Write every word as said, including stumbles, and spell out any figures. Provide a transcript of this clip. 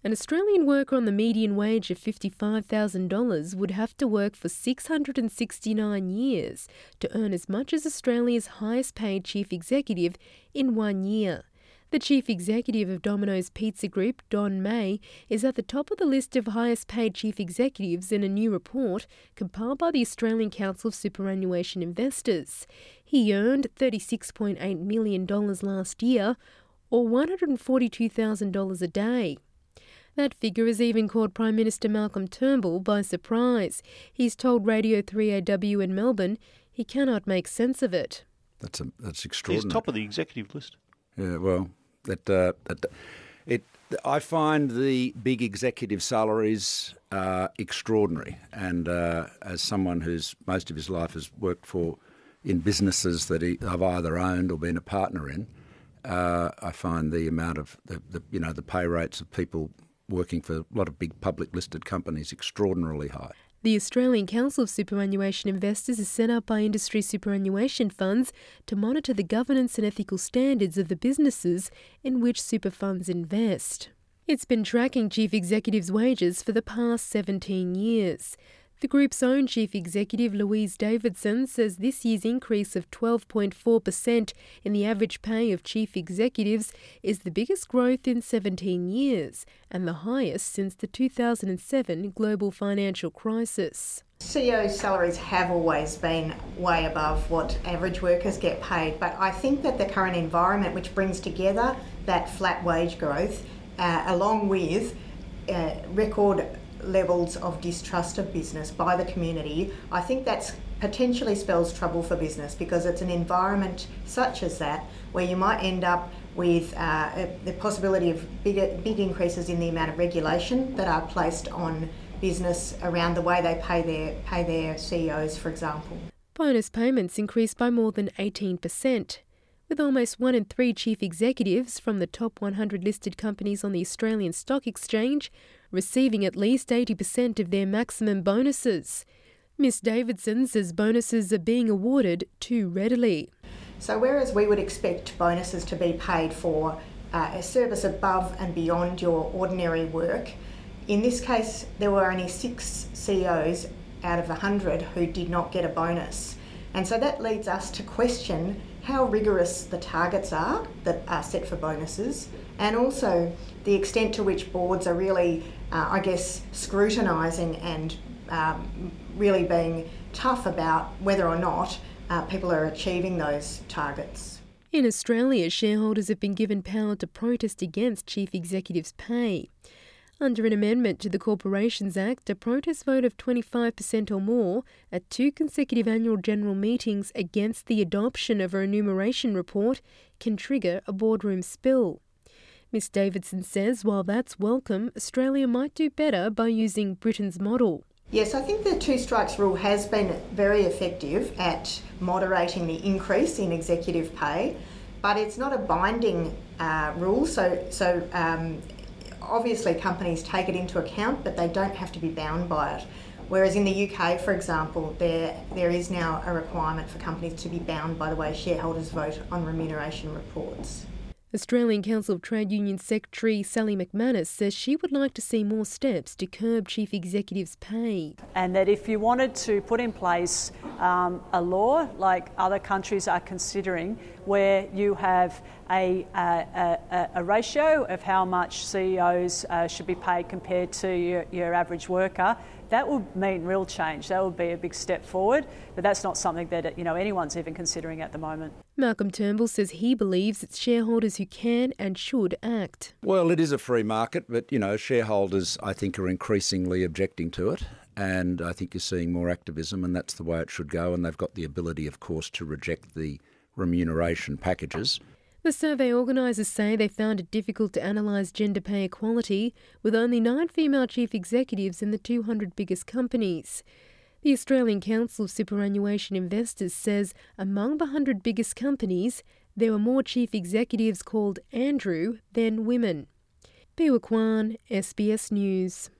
An Australian worker on the median wage of fifty-five thousand dollars would have to work for six hundred sixty-nine years to earn as much as Australia's highest paid chief executive in one year. The chief executive of Domino's Pizza Group, Don Meij, is at the top of the list of highest paid chief executives in a new report compiled by the Australian Council of Superannuation Investors. He earned thirty-six point eight million dollars last year, or one hundred forty-two thousand dollars a day. That figure has even caught Prime Minister Malcolm Turnbull by surprise. He's told Radio three A W in Melbourne he cannot make sense of it. That's a, that's extraordinary. He's top of the executive list. Yeah, well, that, uh, that it. I find the big executive salaries uh, extraordinary, and uh, as someone who's most of his life has worked for in businesses that he, I've either owned or been a partner in, uh, I find the amount of the, the you know the pay rates of people working for a lot of big public listed companies extraordinarily high. The Australian Council of Superannuation Investors is set up by industry superannuation funds to monitor the governance and ethical standards of the businesses in which super funds invest. It's been tracking chief executives' wages for the past seventeen years. The group's own chief executive, Louise Davidson, says this year's increase of twelve point four percent in the average pay of chief executives is the biggest growth in seventeen years and the highest since the two thousand seven global financial crisis. C E O salaries have always been way above what average workers get paid, but I think that the current environment, which brings together that flat wage growth, uh, along with uh, record levels of distrust of business by the community, I think that's potentially spells trouble for business, because it's an environment such as that where you might end up with uh, the possibility of bigger, big increases in the amount of regulation that are placed on business around the way they pay their pay their C E Os, for example. Bonus payments increased by more than eighteen percent. With almost one in three chief executives from the top one hundred listed companies on the Australian Stock Exchange receiving at least eighty percent of their maximum bonuses. Miss Davidson says bonuses are being awarded too readily. So whereas we would expect bonuses to be paid for uh, a service above and beyond your ordinary work, in this case there were only six C E Os out of one hundred who did not get a bonus. And so that leads us to question how rigorous the targets are that are set for bonuses, and also the extent to which boards are really, uh, I guess, scrutinising and um, really being tough about whether or not uh, people are achieving those targets. In Australia, shareholders have been given power to protest against chief executives' pay. Under an amendment to the Corporations Act, a protest vote of twenty-five percent or more at two consecutive annual general meetings against the adoption of a remuneration report can trigger a boardroom spill. Miss Davidson says while that's welcome, Australia might do better by using Britain's model. Yes, I think the two strikes rule has been very effective at moderating the increase in executive pay, but it's not a binding uh, rule, so so um, obviously companies take it into account, but they don't have to be bound by it. Whereas in the U K, for example, there there is now a requirement for companies to be bound by the way shareholders vote on remuneration reports. Australian Council of Trade Union Secretary Sally McManus says she would like to see more steps to curb chief executives' pay. And that if you wanted to put in place um, a law like other countries are considering, where you have a, a, a, a ratio of how much C E Os uh, should be paid compared to your, your average worker, that would mean real change. That would be a big step forward, but that's not something that you know anyone's even considering at the moment. Malcolm Turnbull says he believes it's shareholders who can and should act. Well, it is a free market, but, you know, shareholders, I think, are increasingly objecting to it. And I think you're seeing more activism, and that's the way it should go. And they've got the ability, of course, to reject the remuneration packages. The survey organisers say they found it difficult to analyse gender pay equality, with only nine female chief executives in the two hundred biggest companies. The Australian Council of Superannuation Investors says among the one hundred biggest companies, there were more chief executives called Andrew than women. Piwa Kwan, S B S News.